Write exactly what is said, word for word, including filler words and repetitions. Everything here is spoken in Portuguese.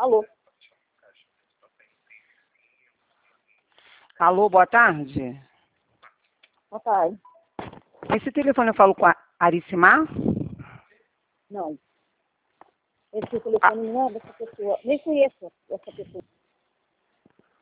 Alô? Alô, boa tarde. Boa tarde. Esse telefone eu falo com a Aricimar? Não. Esse telefone não é dessa pessoa. Nem conheço essa pessoa.